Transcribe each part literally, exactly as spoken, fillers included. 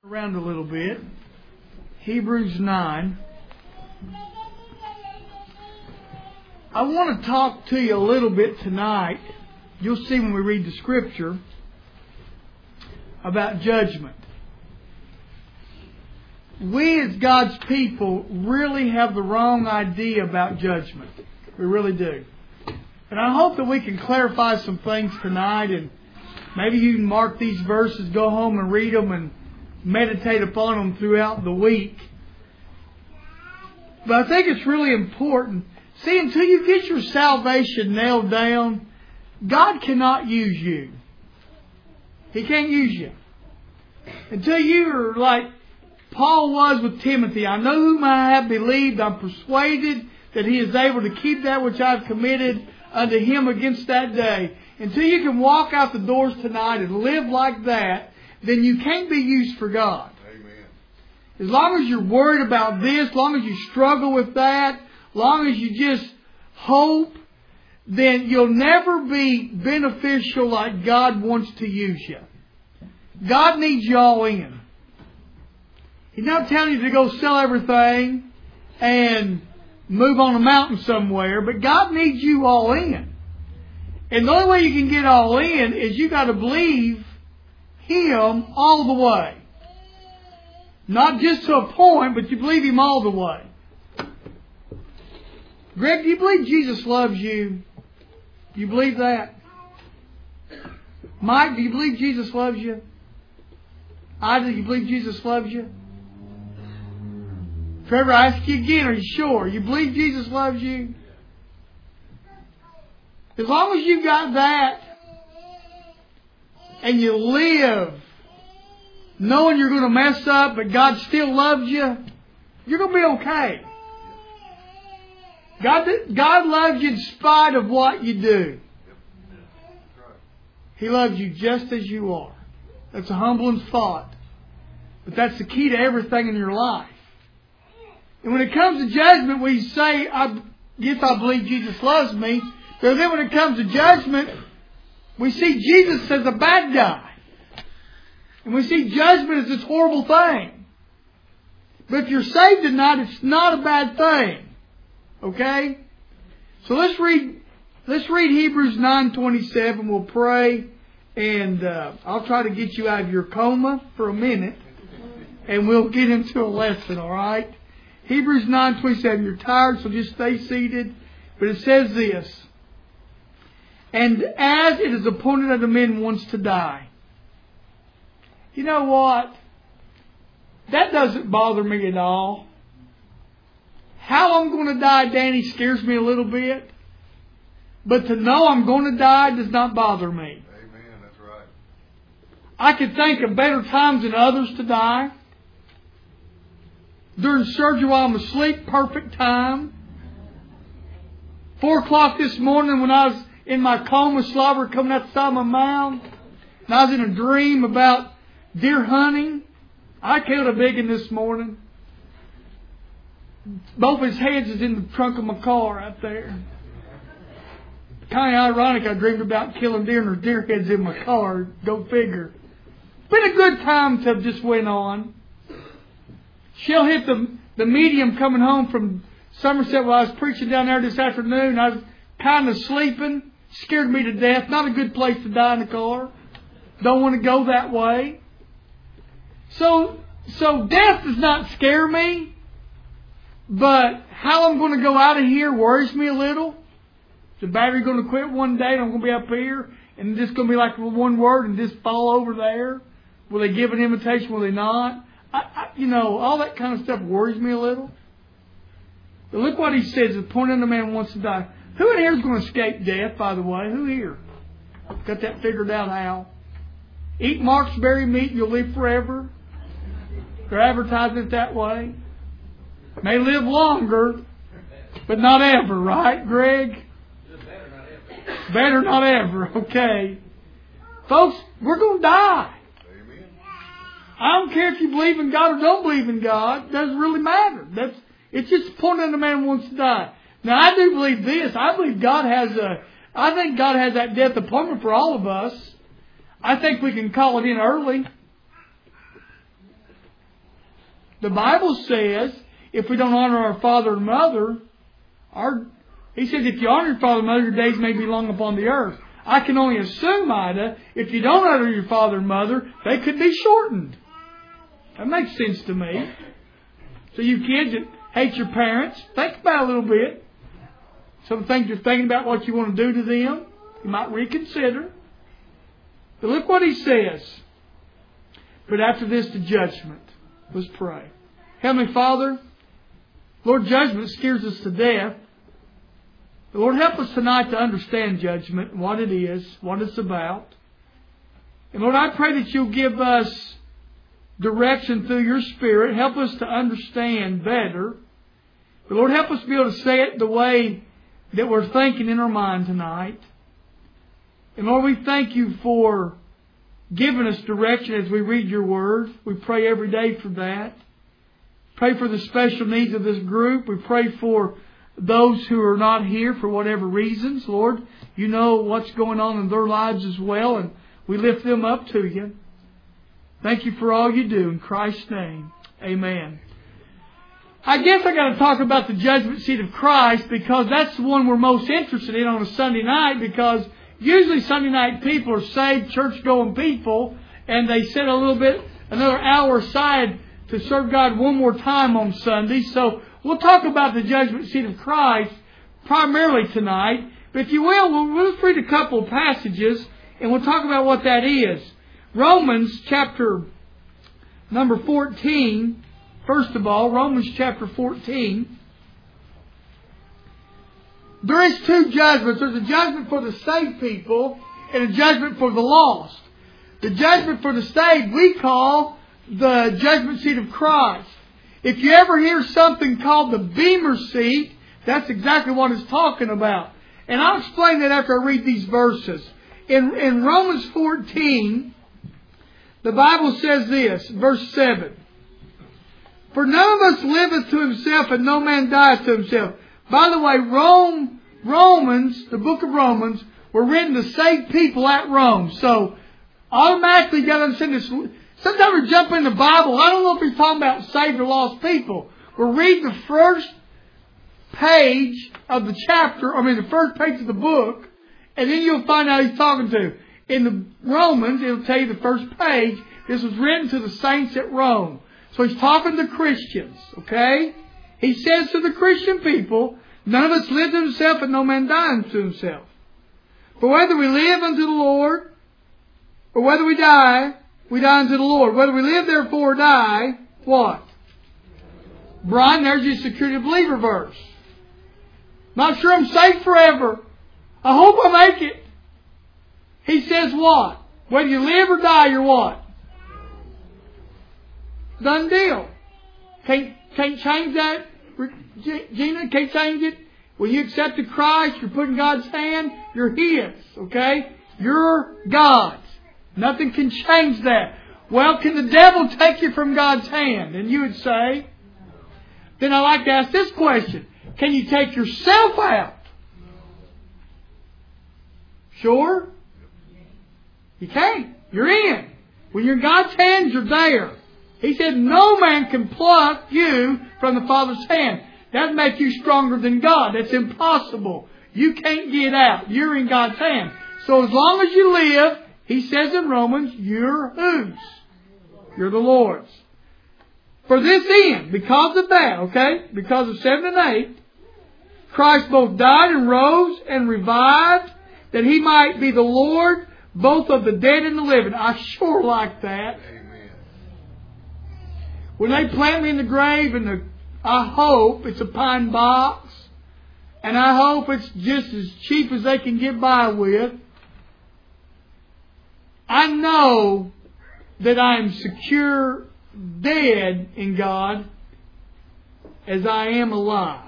Around a little bit. Hebrews nine. I want to talk to you a little bit tonight. You'll see when we read the scripture about judgment. We as God's people really have the wrong idea about judgment. We really do. And I hope that we can clarify some things tonight, and maybe you can mark these verses, go home and read them and meditate upon them throughout the week. But I think it's really important. See, until you get your salvation nailed down, God cannot use you. He can't use you. Until you're like Paul was with Timothy. I know whom I have believed. I'm persuaded that he is able to keep that which I've committed unto him against that day. Until you can walk out the doors tonight and live like that, then you can't be used for God. Amen. As long as you're worried about this, as long as you struggle with that, as long as you just hope, then you'll never be beneficial like God wants to use you. God needs you all in. He's not telling you to go sell everything and move on a mountain somewhere, but God needs you all in. And the only way you can get all in is you got to believe Him all the way. Not just to a point, but you believe Him all the way. Greg, do you believe Jesus loves you? Do you believe that? Mike, do you believe Jesus loves you? I, do you believe Jesus loves you? Trevor, I ask you again, are you sure? You believe Jesus loves you? As long as you got that, and you live knowing you're going to mess up, but God still loves you, you're going to be okay. God, God loves you in spite of what you do. He loves you just as you are. That's a humbling thought. But that's the key to everything in your life. And when it comes to judgment, we say, I guess I believe Jesus loves me. But then when it comes to judgment, we see Jesus as a bad guy. And we see judgment as this horrible thing. But if you're saved tonight, it's not a bad thing. Okay? So let's read let's read Hebrews nine twenty-seven. We'll pray. And uh, I'll try to get you out of your coma for a minute. And we'll get into a lesson, alright? Hebrews nine twenty-seven. You're tired, so just stay seated. But it says this. And as it is appointed unto men once to die. You know what? That doesn't bother me at all. How I'm going to die, Danny, scares me a little bit. But to know I'm going to die does not bother me. Amen. That's right. I could think of better times than others to die. During surgery while I'm asleep, perfect time. Four o'clock this morning when I was in my coma, slobber coming out the side of my mouth. And I was in a dream about deer hunting. I killed a big one this morning. Both his heads is in the trunk of my car right there. Kind of ironic I dreamed about killing deer and there's deer heads in my car. Go figure. Been a good time to have just went on. She'll hit the, the medium coming home from Somerset while I was preaching down there this afternoon. I was kind of sleeping. Scared me to death. Not a good place to die in the car. Don't want to go that way. So, so death does not scare me. But how I'm going to go out of here worries me a little. Is the battery going to quit one day and I'm going to be up here and it's going to be like one word and just fall over there? Will they give an invitation? Will they not? I, I, you know, all that kind of stuff worries me a little. But look what he says. The point of the man wants to die. Who in here is going to escape death, by the way? Who here? Got that figured out how? Eat Mark's berry meat and you'll live forever. They're advertising it that way. May live longer, but not ever, right, Greg? Better not ever, okay. Folks, we're going to die. Amen. I don't care if you believe in God or don't believe in God. It doesn't really matter. That's It's just the point that a man wants to die. Now, I do believe this. I believe God has a... I think God has that death appointment for all of us. I think we can call it in early. The Bible says, if we don't honor our father and mother, our, he says, if you honor your father and mother, your days may be long upon the earth. I can only assume, Ida, if you don't honor your father and mother, they could be shortened. That makes sense to me. So you kids that hate your parents, think about it a little bit. Some things you're thinking about what you want to do to them, you might reconsider. But look what he says. But after this, the judgment. Let's pray. Heavenly Father, Lord, judgment scares us to death. But Lord, help us tonight to understand judgment, what it is, what it's about. And Lord, I pray that you'll give us direction through your Spirit. Help us to understand better. But Lord, help us be able to say it the way that we're thinking in our mind tonight. And Lord, we thank you for giving us direction as we read your word. We pray every day for that. Pray for the special needs of this group. We pray for those who are not here for whatever reasons. Lord, you know what's going on in their lives as well, and we lift them up to you. Thank you for all you do. In Christ's name, amen. I guess I got to talk about the judgment seat of Christ because that's the one we're most interested in on a Sunday night, because usually Sunday night people are saved, church-going people, and they set a little bit, another hour aside to serve God one more time on Sunday. So we'll talk about the judgment seat of Christ primarily tonight. But if you will, we'll, we'll just read a couple of passages and we'll talk about what that is. Romans chapter number fourteen. First of all, Romans chapter fourteen. There is two judgments. There's a judgment for the saved people and a judgment for the lost. The judgment for the saved we call the judgment seat of Christ. If you ever hear something called the Bema seat, that's exactly what it's talking about. And I'll explain that after I read these verses. In, in Romans fourteen, the Bible says this, verse seven. For none of us liveth to himself, and no man dieth to himself. By the way, Rome, Romans, the book of Romans, were written to save people at Rome. So, automatically you got to understand this. Sometimes we jump in the Bible. I don't know if he's talking about saved or lost people. We'll read the first page of the chapter, I mean the first page of the book, and then you'll find out who he's talking to. In the Romans, it'll tell you the first page. This was written to the saints at Rome. So he's talking to Christians, okay? He says to the Christian people, none of us live to himself and no man die unto himself. For whether we live unto the Lord, or whether we die, we die unto the Lord. Whether we live therefore or die, what? Brian, there's your security believer verse. Not sure I'm safe forever. I hope I make it. He says what? Whether you live or die, you're what? Done deal. Can't, can't change that. Gina, can't change it. When you accepted Christ, you're putting God's hand, you're His. Okay? You're God's. Nothing can change that. Well, can the devil take you from God's hand? And you would say, then I like to ask this question. Can you take yourself out? Sure? You can't. You're in. When you're in God's hands, you're there. He said, no man can pluck you from the Father's hand. That makes you stronger than God. That's impossible. You can't get out. You're in God's hand. So as long as you live, he says in Romans, you're whose? You're the Lord's. For this end, because of that, okay, because of seven and eight, Christ both died and rose and revived, that He might be the Lord both of the dead and the living. I sure like that. Amen. When they plant me in the grave, and the, I hope it's a pine box, and I hope it's just as cheap as they can get by with, I know that I am secure dead in God as I am alive.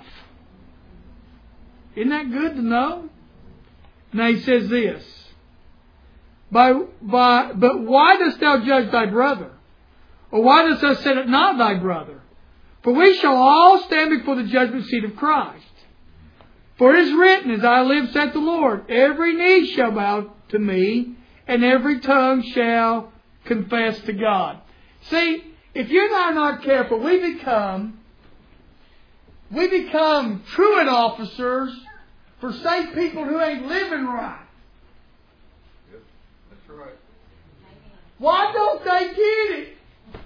Isn't that good to know? Now he says this. By, by, but why dost thou judge thy brother? Or why dost thou set it not thy brother? For we shall all stand before the judgment seat of Christ. For it is written, as I live, saith the Lord, every knee shall bow to me, and every tongue shall confess to God. See, if you and I are not careful, we become, we become truant officers for saved people who ain't living right. Yep, that's right. Why don't they get it?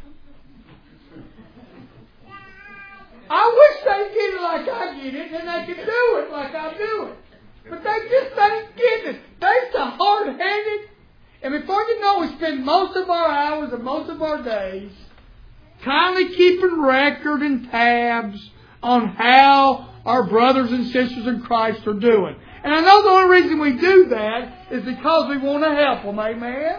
I wish they get it like I get it, and they could do it like I do it. But they just ain't getting it. They're so hard-headed. And before you know, we spend most of our hours and most of our days kindly keeping record and tabs on how our brothers and sisters in Christ are doing. And I know the only reason we do that is because we want to help them. Amen?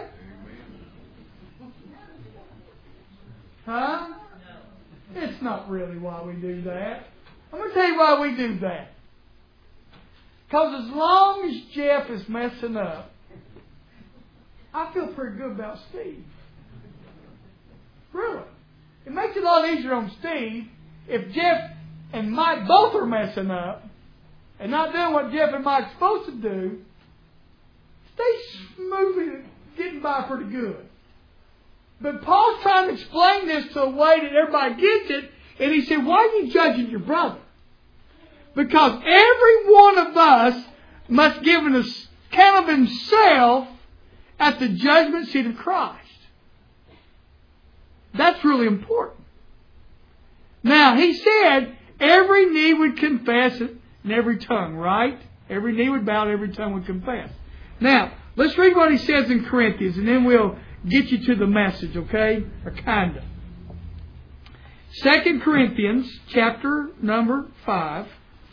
Huh? It's not really why we do that. I'm going to tell you why we do that. Because as long as Jeff is messing up, I feel pretty good about Steve. Really. It makes it a lot easier on Steve if Jeff and Mike both are messing up and not doing what Jeff and Mike's supposed to do. Steve's smoothly getting by pretty good. But Paul's trying to explain this to a way that everybody gets it. And he said, why are you judging your brother? Because every one of us must give an account of himself at the judgment seat of Christ. That's really important. Now, he said every knee would confess it and every tongue, right? Every knee would bow and every tongue would confess. Now, let's read what he says in Corinthians and then we'll get you to the message, okay? Or kind of. Second Corinthians chapter number five.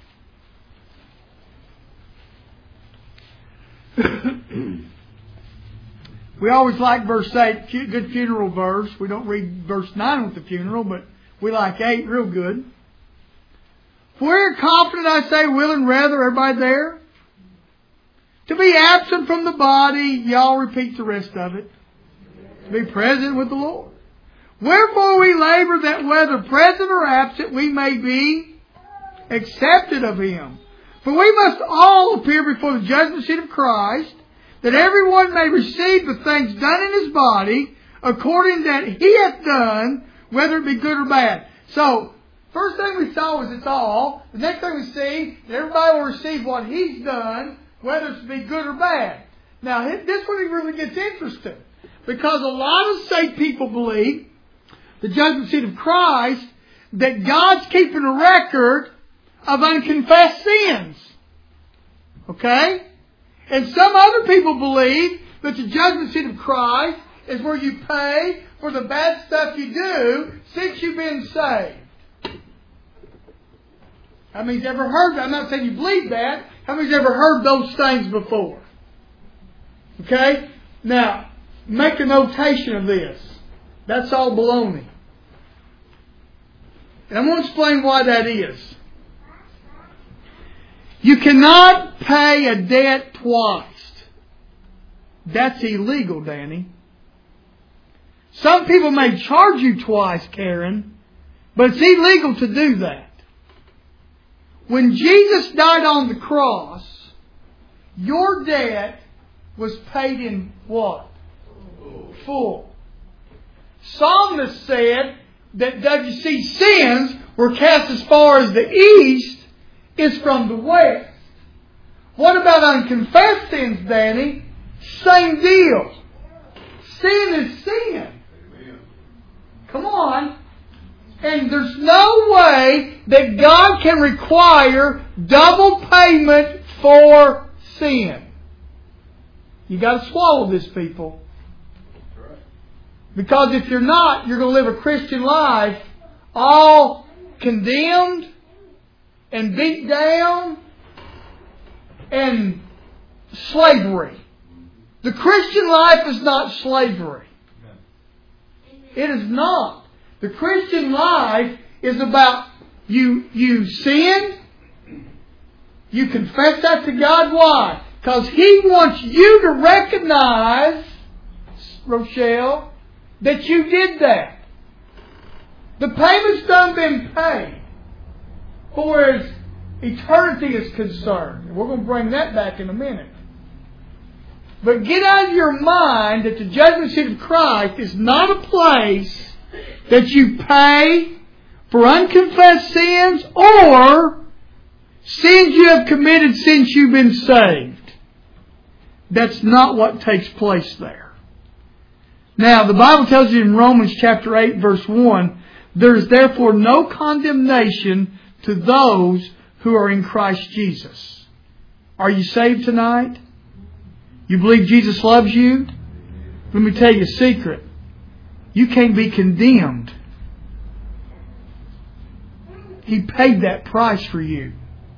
We always like verse eight, good funeral verse. We don't read verse nine with the funeral, but we like eight real good. For we're confident, I say, willing rather, everybody there, to be absent from the body, y'all repeat the rest of it, to be present with the Lord. Wherefore we labor that whether present or absent, we may be accepted of Him. For we must all appear before the judgment seat of Christ, that everyone may receive the things done in his body, according that he hath done, whether it be good or bad. So, first thing we saw was it's all. The next thing we see, that everybody will receive what he's done, whether it's be good or bad. Now, this one really gets interesting. Because a lot of saved people believe, the judgment seat of Christ, that God's keeping a record of unconfessed sins. Okay? And some other people believe that the judgment seat of Christ is where you pay for the bad stuff you do since you've been saved. How many's ever heard that? I'm not saying you believe that. How many's ever heard those things before? Okay? Now, make a notation of this. That's all baloney. And I'm going to explain why that is. You cannot pay a debt twice. That's illegal, Danny. Some people may charge you twice, Karen, but it's illegal to do that. When Jesus died on the cross, your debt was paid in what? Full. Psalmist said that W C sins were cast as far as the east is from the west. What about unconfessed sins, Danny? Same deal. Sin is sin. Amen. Come on. And there's no way that God can require double payment for sin. You got to swallow this, people. Because if you're not, you're going to live a Christian life all condemned and beat down and slavery. The Christian life is not slavery. It is not. The Christian life is about you, you sin, you confess that to God. Why? Because He wants you to recognize, Rochelle, that you did that. The payment's done been paid. For as eternity is concerned. We're going to bring that back in a minute. But get out of your mind that the judgment seat of Christ is not a place that you pay for unconfessed sins or sins you have committed since you've been saved. That's not what takes place there. Now, the Bible tells you in Romans chapter eight, verse one, there is therefore no condemnation to those who are in Christ Jesus. Are you saved tonight? You believe Jesus loves you? Let me tell you a secret. You can't be condemned. He paid that price for you.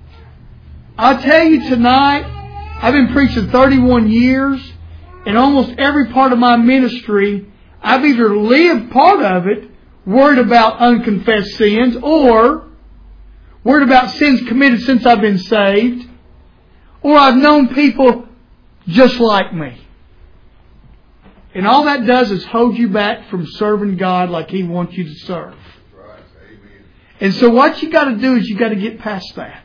I tell you tonight, I've been preaching thirty-one years, and almost every part of my ministry, I've either lived part of it worried about unconfessed sins or worried about sins committed since I've been saved, or I've known people just like me. And all that does is hold you back from serving God like He wants you to serve. Right. Amen. And so what you got to do is you got to get past that.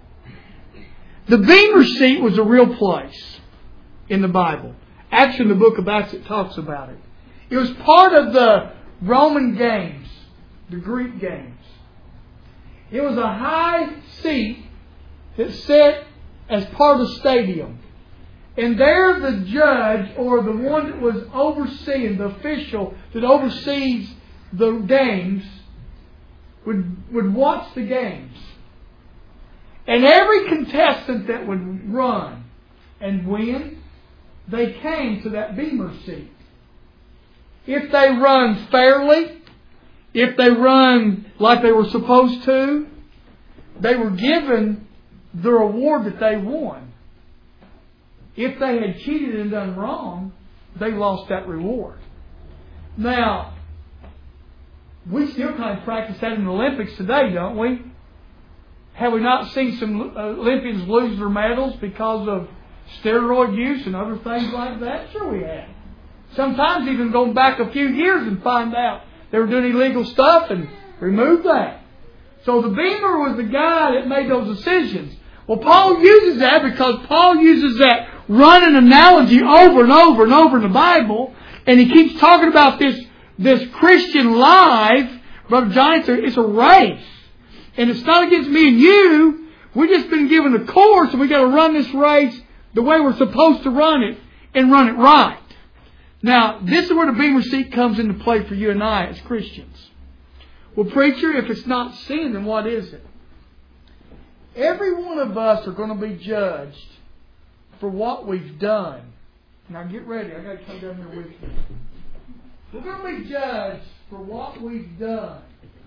The Bema seat was a real place in the Bible. Actually, in the book of Acts it talks about it. It was part of the Roman games, the Greek games. It was a high seat that sat as part of the stadium. And there the judge, or the one that was overseeing, the official that oversees the games, would, would watch the games. And every contestant that would run and win, they came to that Bema seat. If they run fairly, if they run like they were supposed to, they were given the reward that they won. If they had cheated and done wrong, they lost that reward. Now, we still kind of practice that in the Olympics today, don't we? Have we not seen some Olympians lose their medals because of steroid use and other things like that? Sure we have. Sometimes even going back a few years and find out they were doing illegal stuff and remove that. So the Bema was the guy that made those decisions. Well, Paul uses that because Paul uses that running analogy over and over and over in the Bible, and he keeps talking about this, this Christian life. Brother Johnny, it's a, it's a race. And it's not against me and you. We've just been given a course, and we've got to run this race the way we're supposed to run it and run it right. Now, this is where the Bema seat comes into play for you and I as Christians. Well, preacher, if it's not sin, then what is it? Every one of us are going to be judged for what we've done. Now get ready. I've got to come down here with you. We're going to be judged for what we've done.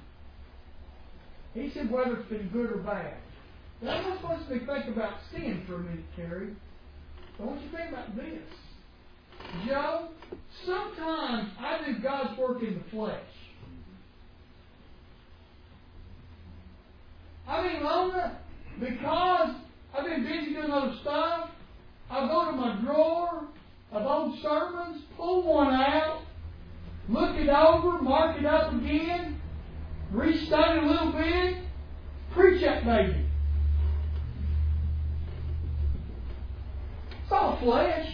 He said whether it's been good or bad. Now, I just want you to think about sin for a minute, Terry. I want you to think about this. Joe, sometimes I do God's work in the flesh. I mean, Lona, because I've been busy doing other stuff, I'll go to my drawer of old sermons, pull one out, look it over, mark it up again, restudy a little bit, preach that baby. It's all flesh.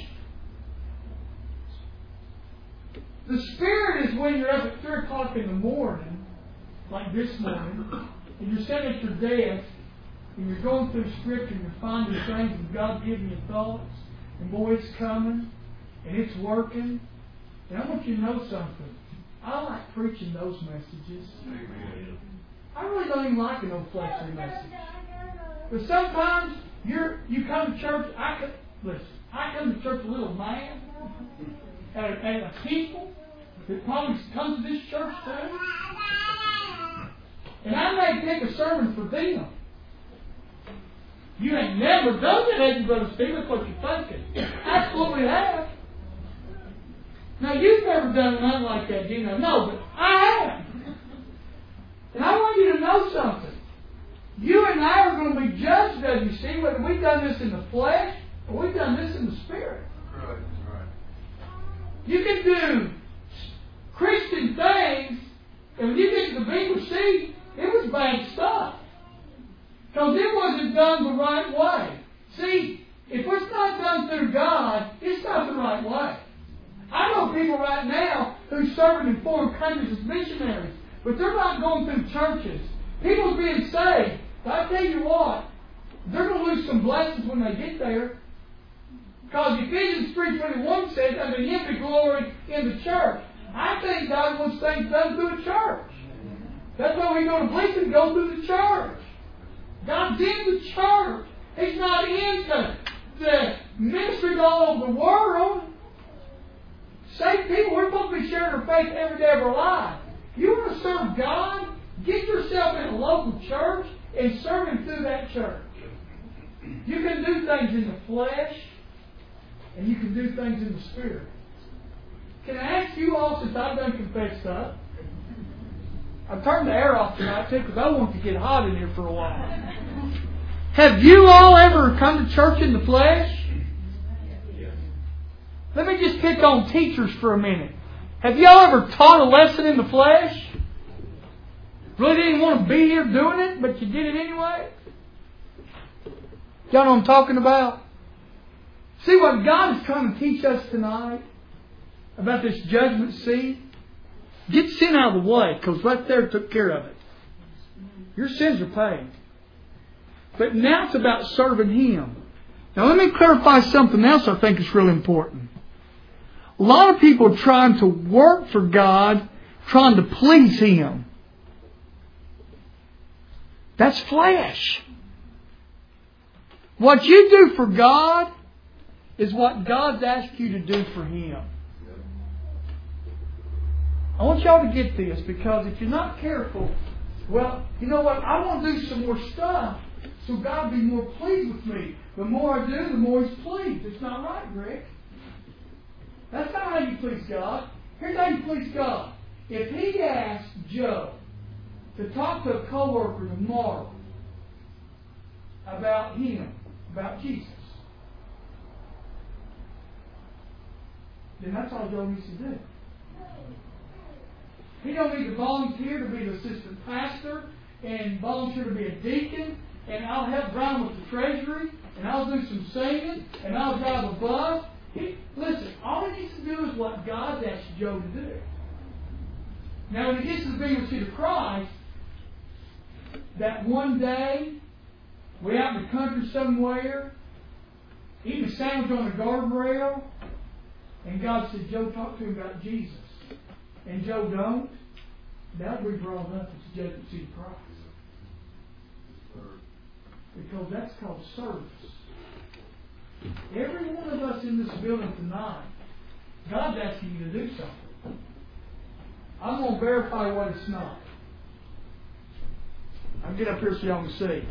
The Spirit is when you're up at three o'clock in the morning, like this morning, and you're sitting at your desk, and you're going through Scripture, and you're finding things, and God's giving you thoughts, and boy, it's coming, and it's working. And I want you to know something. I like preaching those messages. Amen. I really don't even like an old fleshly message. But sometimes you're you come to church. I come, listen. I come to church a little mad at a, at a people that probably comes to this church too. And I may pick a sermon for them. You ain't never done that, have you, Brother Steve? That's what you're thinking. Absolutely have. Now, you've never done nothing like that, do you know? No, but I have. And I want you to know something. You and I are going to be judged, as you see, whether we've done this in the flesh or we've done this in the Spirit. Right, right. You can do Christian things, and when you get to the Bema seat, it was bad stuff. Because it wasn't done the right way. See, if it's not done through God, it's not the right way. I know people right now who are serving in foreign countries as missionaries. but they're not going through churches. People's being saved. But I tell you what, they're going to lose some blessings when they get there. Because Ephesians three twenty-one says, unto Him be glory in the church. I think God wants things done through the church. That's why we go to Bleason, go through the church. God's in the church. He's not into the ministry all over the world. Saved people, we're supposed to be sharing our faith every day of our life. You want to serve God? Get yourself in a local church and serve Him through that church. You can do things in the flesh, and you can do things in the Spirit. Can I ask you all, since I've done confessed up, I've turned the air off tonight too because I want to get hot in here for a while. Have you all ever come to church in the flesh? Let me just pick on teachers for a minute. Have y'all ever taught a lesson in the flesh? Really didn't want to be here doing it, but you did it anyway? Y'all know what I'm talking about? See what God is trying to teach us tonight about this judgment seat? Get sin out of the way, because right there took care of it. Your sins are paid. But now it's about serving Him. Now let me clarify something else I think is really important. A lot of people are trying to work for God, trying to please Him. That's flesh. What you do for God is what God's asked you to do for Him. I want y'all to get this, because if you're not careful, well, you know what? I want to do some more stuff so God will be more pleased with me. The more I do, the more He's pleased. It's not right, Rick. That's not how you please God. Here's how you please God. If He asked Joe to talk to a coworker tomorrow about him, about Jesus, then that's all Joe needs to do. He don't need to volunteer to be the assistant pastor and volunteer to be a deacon, and I'll help Brian with the treasury, and I'll do some singing, and I'll drive a bus. He, listen, all he needs to do is what God's asked Joe to do. Now, when he gets to the bigger seat of Christ, that one day, we're out in the country somewhere, eating a sandwich on a guardrail, and God said, Joe, talk to him about Jesus. And Joe don't, that'll be brought up at the judgment seat of Christ. Because that's called service. Every one of us in this building tonight, God's asking you to do something. I'm going to verify what it's not. I'll get up here so y'all can see.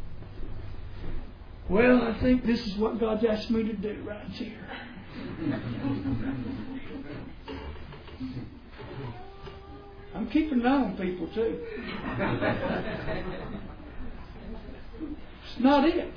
Well, I think this is what God's asked me to do right here. I'm keeping an eye on people too. It's not it.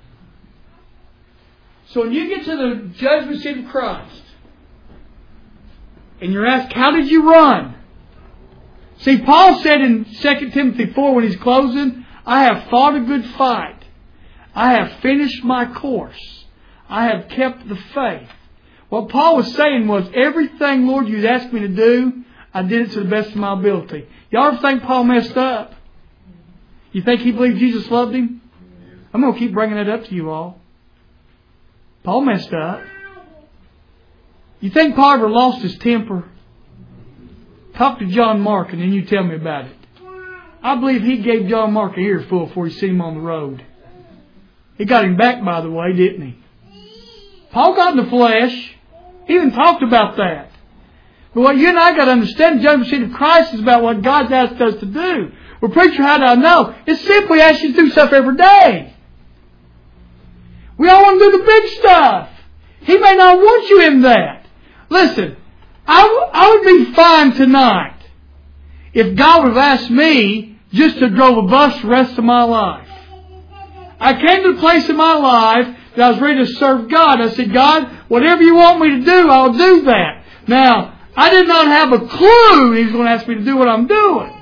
So when you get to the judgment seat of Christ, and you're asked, how did you run? See, Paul said in Second Timothy four when he's closing, I have fought a good fight. I have finished my course. I have kept the faith. What Paul was saying was, everything, Lord, you'd asked me to do, I did it to the best of my ability. Y'all ever think Paul messed up? You think he believed Jesus loved him? I'm going to keep bringing that up to you all. Paul messed up. You think Paul ever lost his temper? Talk to John Mark and then you tell me about it. I believe he gave John Mark a earful before he seen him on the road. He got him back, by the way, didn't he? Paul got in the flesh. He even talked about that. But what you and I got to understand, the judgment seat of Christ is about what God's asked us to do. Well, preacher, how do I know? It's simply asking you to do stuff every day. We all want to do the big stuff. He may not want you in that. Listen, I, w- I would be fine tonight if God would have asked me just to drove a bus the rest of my life. I came to the place in my life that I was ready to serve God. I said, God, whatever you want me to do, I'll do that. Now, I did not have a clue He was going to ask me to do what I'm doing.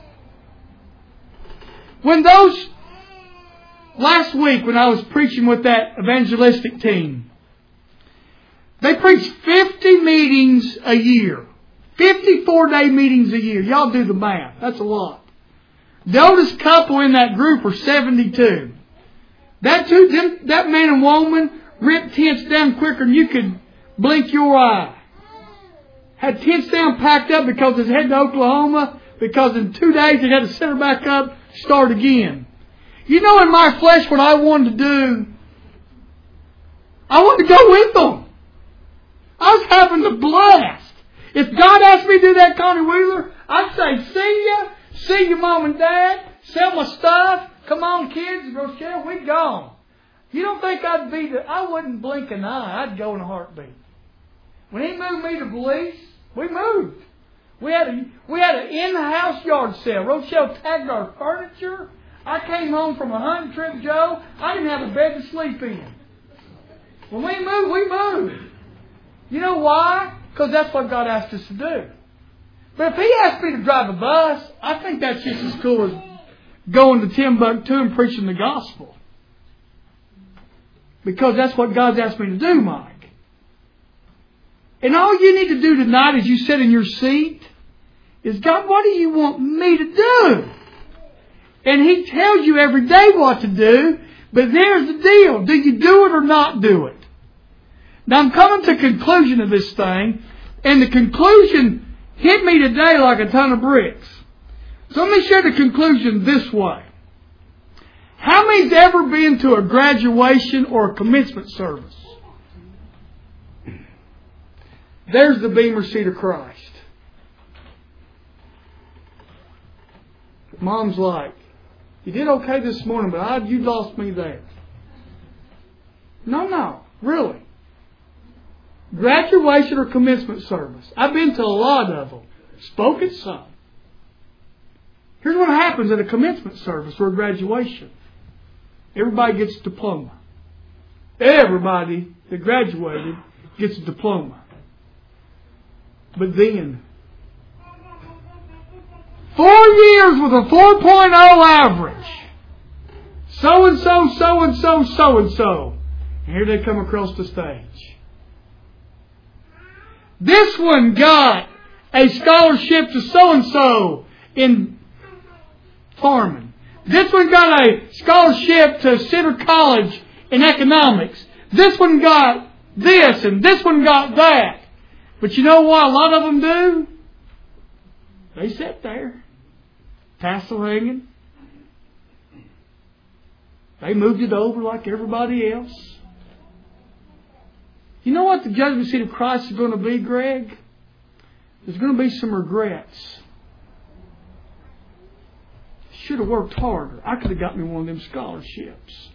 When those, last week when I was preaching with that evangelistic team, they preached fifty meetings a year. fifty-four day meetings a year. Y'all do the math. That's a lot. The oldest couple in that group are seventy-two. That two, them, that man and woman ripped tents down quicker than you could blink your eye. Had tents down packed up because it's heading to Oklahoma, because in two days they had to set her back up, start again. You know, in my flesh, what I wanted to do, I wanted to go with them. I was having a blast. If God asked me to do that, Connie Wheeler, I'd say, see ya, see your mom and dad, sell my stuff, come on kids, Rochelle, we gone. You don't think I'd be the, I wouldn't blink an eye, I'd go in a heartbeat. When he moved me to Belize, we moved. We had a, we had an in-house yard sale. Rochelle tagged our furniture. I came home from a hunting trip, Joe. I didn't have a bed to sleep in. When we moved, we moved. You know why? Because that's what God asked us to do. But if He asked me to drive a bus, I think that's just as cool as going to Timbuktu and preaching the gospel. Because that's what God's asked me to do, Mike. And all you need to do tonight as you sit in your seat is, God, what do you want me to do? And He tells you every day what to do, but there's the deal. Do you do it or not do it? Now I'm coming to the conclusion of this thing, and the conclusion hit me today like a ton of bricks. So let me share the conclusion this way. How many's ever been to a graduation or a commencement service? There's the Beamer seat of Christ. Mom's like, you did okay this morning, but I, you lost me there. No, no, really. Graduation or commencement service. I've been to a lot of them. Spoke at some. Here's what happens at a commencement service or a graduation. Everybody gets a diploma. Everybody that graduated gets a diploma. But then, four years with a four point oh average. So-and-so, so-and-so, so-and-so. And here they come across the stage. This one got a scholarship to so-and-so in farming. This one got a scholarship to Center College in economics. This one got this and this one got that. But you know what a lot of them do? They sit there, tassel hanging. They moved it over like everybody else. You know what the judgment seat of Christ is going to be, Greg? There's going to be some regrets. Should have worked harder. I could have got me one of them scholarships.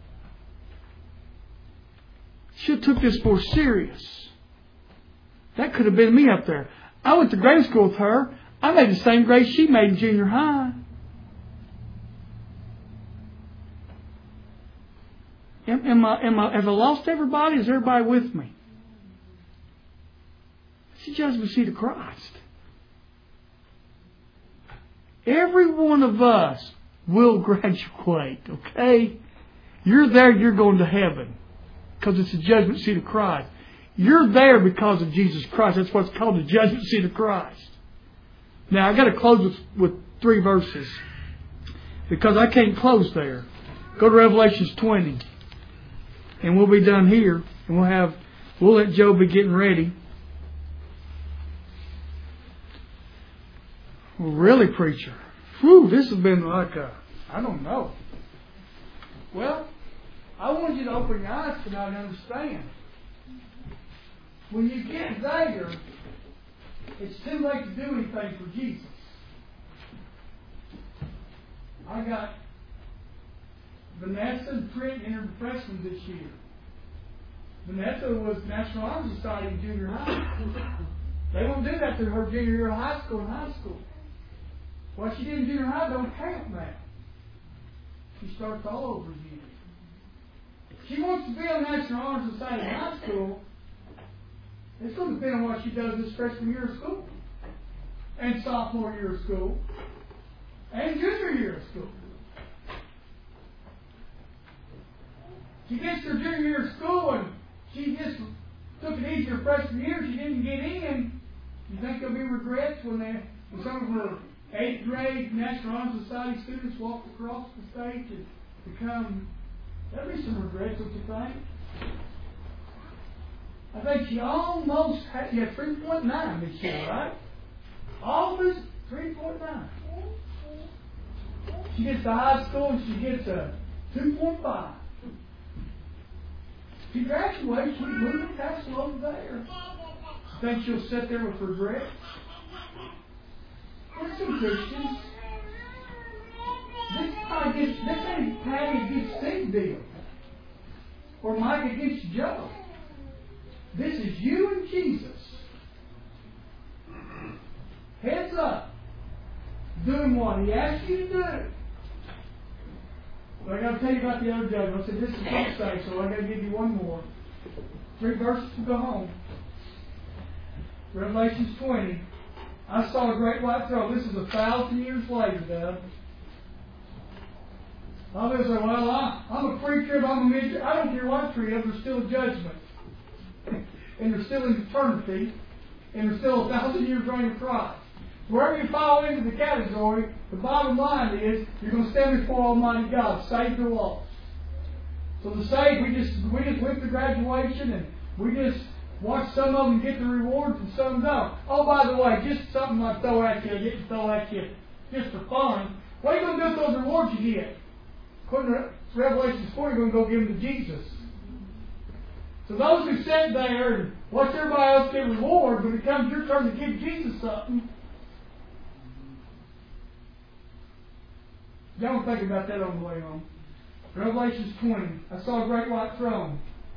Should have took this more serious. That could have been me up there. I went to grade school with her. I made the same grade she made in junior high. Am, am I, am I, have I lost everybody? Is everybody with me? It's the judgment seat of Christ. Every one of us will graduate, okay? You're there, you're going to heaven. Because it's the judgment seat of Christ. You're there because of Jesus Christ. That's what's called the judgment seat of Christ. Now, I've got to close with, with three verses. Because I can't close there. Go to Revelations twenty. And we'll be done here. And we'll have, we'll let Joe be getting ready. Well, really, preacher. Whew, this has been like a, I don't know. Well, I want you to open your eyes tonight and understand. When you get there, it's too late to do anything for Jesus. I got Vanessa and Trent entered freshmen this year. Vanessa was National Honor Society in junior high. They won't do that to her junior year of high school and high school. What she did in junior high don't count now. She starts all over again. She wants to be on National Honor Society in high school. It's going to depend on what she does this freshman year of school. And sophomore year of school. And junior year of school. She gets to her junior year of school and she just took it easier freshman year. She didn't get in. You think there'll be regrets when, they, when some of our eighth grade National Honor Society students walk across the stage and become, there'll be some regrets, don't you think? I think she almost had, you had three point nine this year, right? Almost three point nine. She gets to high school and she gets a two point five. She graduates, we move the castle over there. Think she'll sit there with regret? There's some Christians. This kind of gets, this ain't Patty against Steve deal. Or Mike against Joe. This is you and Jesus. Heads up. Doing what He asked you to do. But I got to tell you about the other judgment. I said this is what I say, so I got to give you one more. Three verses to go home. Revelation twenty. I saw a great white throne. This is a thousand years later, Dad. I'll say, well, I, I'm a pre-trib, I'm a mid-trib. I don't care what trib, there's still a judgment. And there's still an eternity. And there's still a thousand years reign of Christ. Wherever you fall into the category, the bottom line is you're going to stand before Almighty God, saved or lost. So the saved, we just we just went to graduation and we just watched some of them get the rewards and some don't. Oh, by the way, just something I throw at you, I get to throw at you just for fun. What are you going to do with those rewards you get? According to Revelation four, you're going to go give them to Jesus. So those who sit there and watch everybody else get rewards, when it comes your turn to give Jesus something, y'all think about that on the way home. Revelation twenty. I saw a great white throne.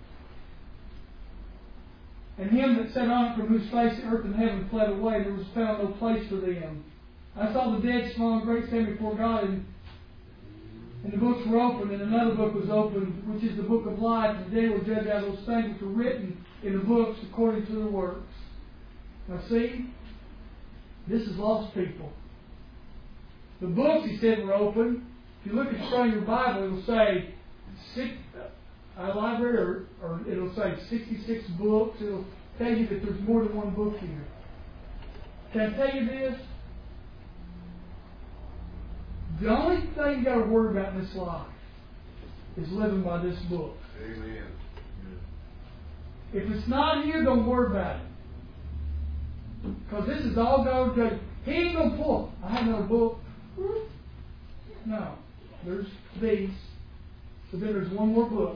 And him that sat on it, from whose face the earth and heaven fled away, there was found no place for them. I saw the dead, small and great, stand before God, and, and the books were opened, and another book was opened, which is the book of life, and the dead were judged out of those things which were written in the books according to their works. Now see, this is lost people. The books, he said, were open. If you look at the front of your Bible, it'll say six, a library, or, or it'll say sixty-six books. It'll tell you that there's more than one book here. Can I tell you this? The only thing you got to worry about in this life is living by this book. Amen. If it's not here, don't worry about it. Because this is all God does. He ain't going to pull. I have another book. No. There's these. But then there's one more book.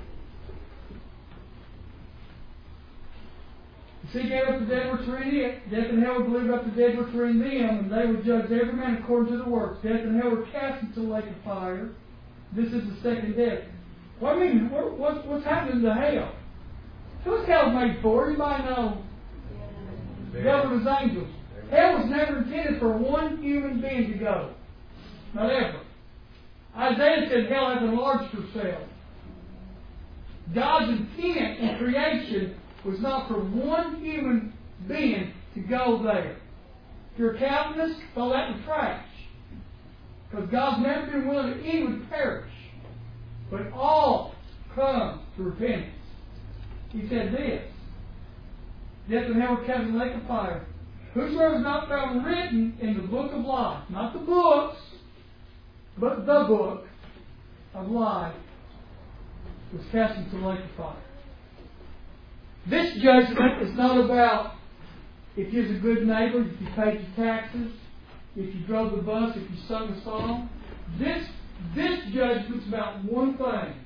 See, gave up the dead which were in it. Death and hell would believe up the dead which were in them, and they would judge every man according to the works. Death and hell were cast into the lake of fire. This is the second death. What I mean, what, what, what's happening to hell? What's hell made for? Anybody know? The devil and his angels. Hell was never intended for one human being to go. Not ever. Isaiah said hell has enlarged herself. God's intent in creation was not for one human being to go there. If you're a Calvinist, throw that in the trash. Because God's never been willing that any would perish, but all come to repentance. He said this: death and hell were cast in the lake of fire. Whosoever is not found written in the book of life, not the books, but the book of life, was cast into the lake of fire. This judgment is not about if you're a good neighbor, if you paid your taxes, if you drove the bus, if you sung a song. This, this judgment's about one thing.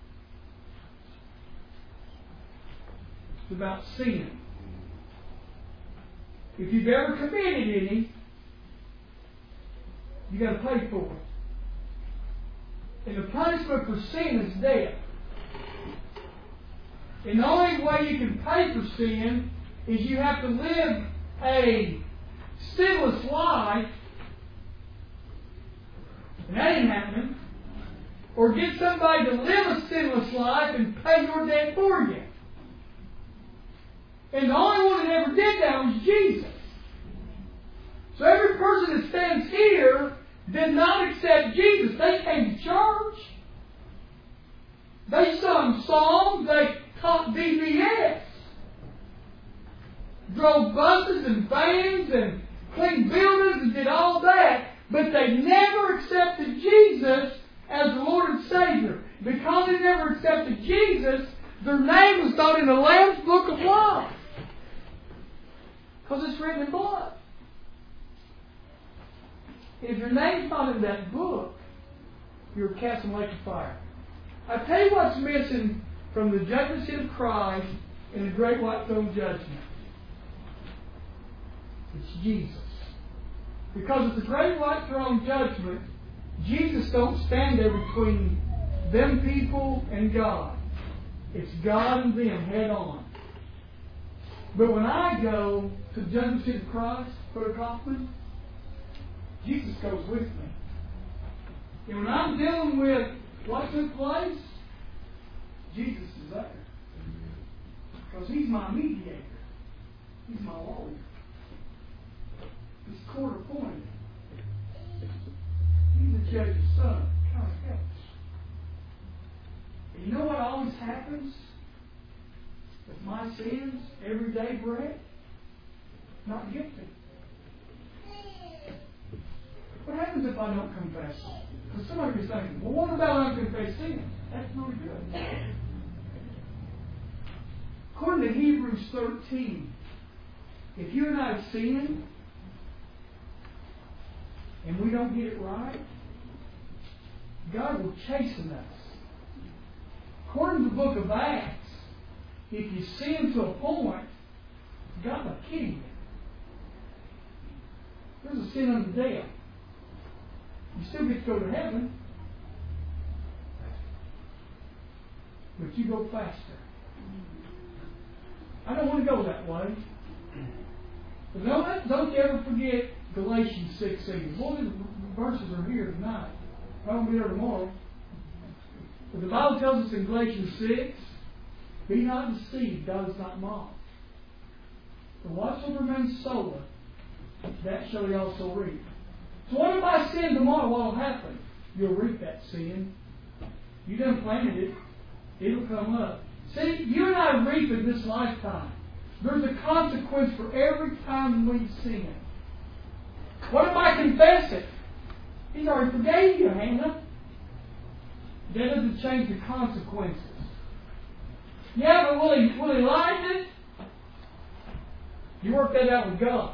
It's about sin. If you've ever committed any, you got to pay for it. And the punishment for sin is death. And the only way you can pay for sin is you have to live a sinless life, and that ain't happening, or get somebody to live a sinless life and pay your debt for you. And the only one that ever did that was Jesus. So every person that stands here did not accept Jesus. They came to church. They sung songs. They taught V B S. drove buses and vans and cleaned buildings and did all that, but they never accepted Jesus as the Lord and Savior. Because they never accepted Jesus, their name was not in the Lamb's Book of Life. Because it's written in blood. If your name's not in that book, you're cast in the lake of fire. I tell you what's missing from the judgment seat of Christ in the great white throne judgment. It's Jesus. Because at the great white throne judgment, Jesus don't stand there between them people and God. It's God and them head on. But when I go to the judgment seat of Christ, Brother Kaufman, Jesus goes with me. And when I'm dealing with what took place, Jesus is there. Because He's my mediator. He's my lawyer. He's court appointed. He's the judge's son. Kind of helps. And you know what always happens with my sins? Everyday bread? Not guilty. What happens if I don't confess? Because somebody is saying, well, what about unconfessed sin? That's really good. According to Hebrews thirteen, if you and I sin, and we don't get it right, God will chasten us. According to the book of Acts, if you sin to a point, God will kill you. There's a sin unto death. You still get to go to heaven, but you go faster. I don't want to go that way. But don't, don't you ever forget Galatians sixteen. Boy, the verses are here tonight. I won't be there tomorrow. But the Bible tells us in Galatians six, be not deceived, God is not mocked. For whatsoever man soweth, that shall he also reap. So what if I sin tomorrow? What will happen? You'll reap that sin. You done planted it. It'll come up. See, you and I reap in this lifetime. There's a consequence for every time we sin. What if I confess it? He's already forgave you, Hannah. That doesn't change the consequences. Yeah, but will he, will he like it? You work that out with God.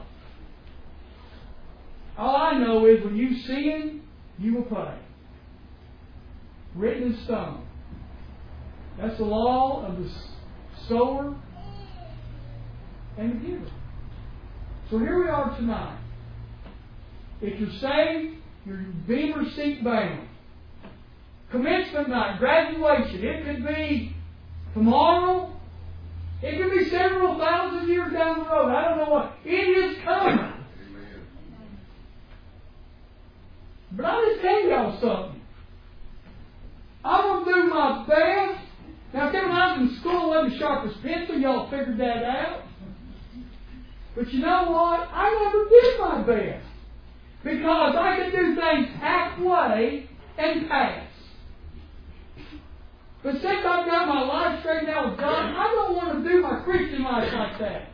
All I know is when you sin, you will pay. Written in stone. That's the law of the sower and the giver. So here we are tonight. If you're saved, you're beamer seat bound. Commencement night, graduation. It could be tomorrow. It could be several thousand years down the road. I don't know what. It is coming. But I just tell y'all something. I'm going to do my best. Now, when I was in school, I wasn't sharp as pencil. Y'all figured that out. But you know what? I never did my best. Because I could do things halfway and pass. But since I've got my life straightened out with God, I don't want to do my Christian life like that.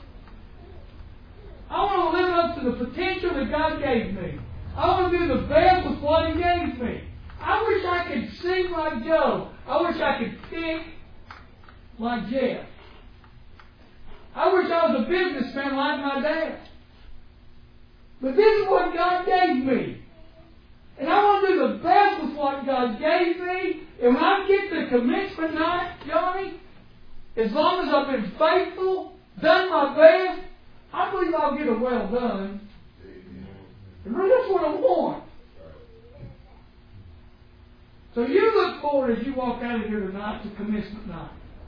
I want to live up to the potential that God gave me. I want to do the best with what He gave me. I wish I could sing like Joe. I wish I could pick like Jeff. I wish I was a businessman like my dad. But this is what God gave me. And I want to do the best with what God gave me. And when I get to commencement night, Johnny, as long as I've been faithful, done my best, I believe I'll get a well done. And really, that's what I want. So you look forward as you walk out of here tonight to commencement night.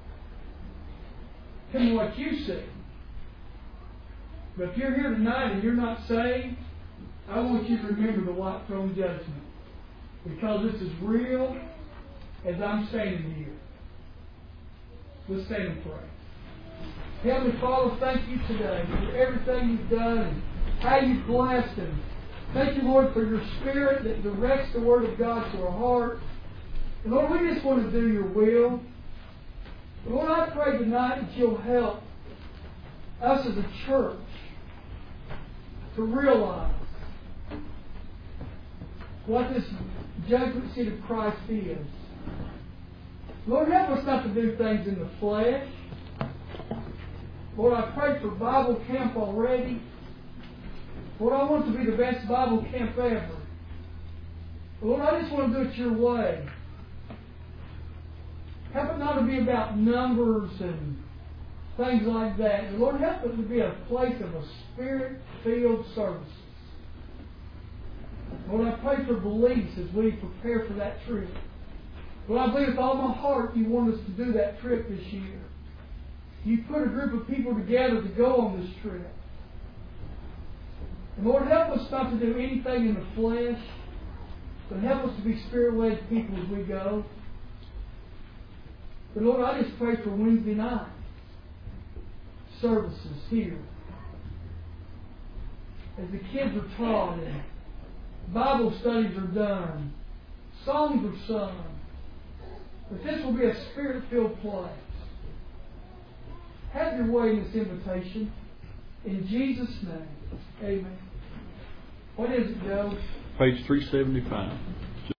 Tell me what you see. But if you're here tonight and you're not saved, I want you to remember the white throne judgment. Because this is real as I'm standing here. Let's stand and pray. Heavenly Father, thank you today for everything you've done and how you've blessed them. Thank you, Lord, for your Spirit that directs the Word of God to our heart. And Lord, we just want to do your will. Lord, I pray tonight that you'll help us as a church to realize what this judgment seat of Christ is. Lord, help us not to do things in the flesh. Lord, I pray for Bible camp already. Lord, I want it to be the best Bible camp ever. Lord, I just want to do it your way. Help it not to be about numbers and things like that. And Lord, help it to be a place of a spirit-filled service. Lord, I pray for beliefs as we prepare for that trip. Lord, I believe with all my heart you want us to do that trip this year. You put a group of people together to go on this trip. And Lord, help us not to do anything in the flesh, but help us to be spirit-led people as we go. But Lord, I just pray for Wednesday night services here. As the kids are taught and Bible studies are done, songs are sung, that this will be a spirit-filled place. Have your way in this invitation. In Jesus' name, amen. What is it, Joe? Page three seventy-five.